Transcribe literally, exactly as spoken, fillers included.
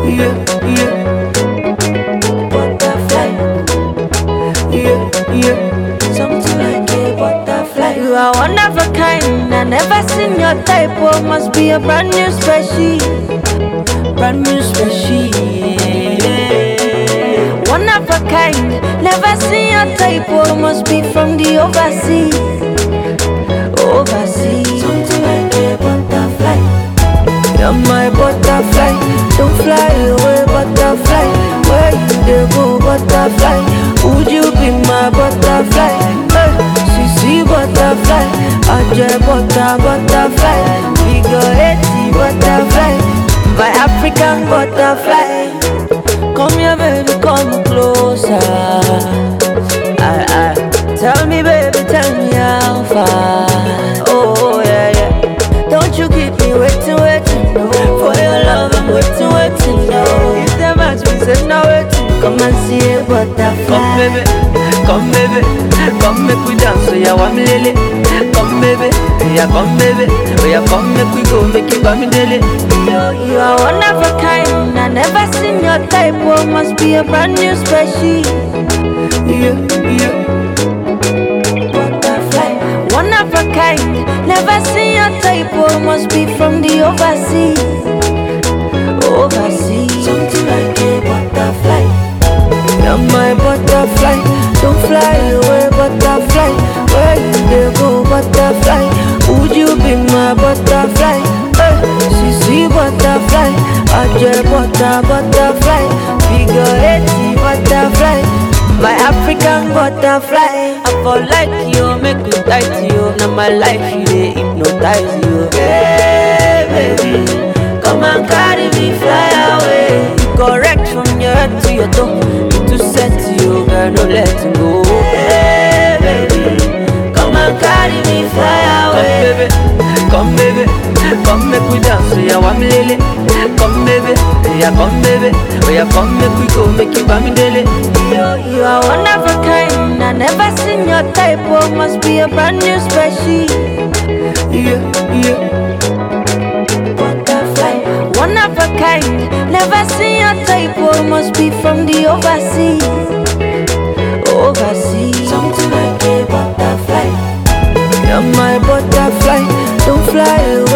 yeah, yeah. Butterfly, yeah, yeah. Something like a butterfly. You are one of a kind. I never seen your type. Oh, must be a brand new species. Brand new species. One of a kind. Never seen your type. Oh, must be from the overseas. Overseas. Something like a butterfly. You're my butterfly. Don't fly away, butterfly. Where you dey go, butterfly? Would you be my butterfly? Hey, Sisi butterfly. Aje butter, butterfly. Figure eighty butterfly. My African butterfly. Come here, baby, come closer. I, I. Tell me, baby, tell me how far. Oh, yeah, yeah. Don't you keep me waiting, waiting, no. For your love, I'm waiting, waiting, no. If the match me say no waiting, come and see a butterfly. Come baby, come baby, come make we dance, so yeah, one lily. Come baby, yeah, come baby, oh yeah, come make we go, make it come daily. You are one of a kind, I never seen your type. Oh, must be a brand new species. Yeah, yeah. One of a kind, never seen your type. Oh, must be from the overseas. Overseas. Something like a butterfly. You're my butterfly. Don't fly away, butterfly. Where you dey go, butterfly? Would you be my butterfly? Hey, Sisi butterfly. Aje butter, butterfly. Figure eighty butterfly. My African butterfly. I fall like you, make you tight you. Now my life you dey hypnotize you. Hey baby, come and carry me fly away. Correct from your head to your toe. To set you, girl, no let go. Hey baby, come and carry me fly away. Come baby, come baby, come make we dance, so yeah, one lily. Come baby, yeah, come baby, oh yeah, come make we go, make you bam daily. You are one of a kind, I never seen your type. Oh, must be a brand new species. Yeah, yeah. Butterfly, one of a kind, never seen your type. Oh, must be from the overseas. Overseas. Something like a butterfly. You're my butterfly. Don't fly away.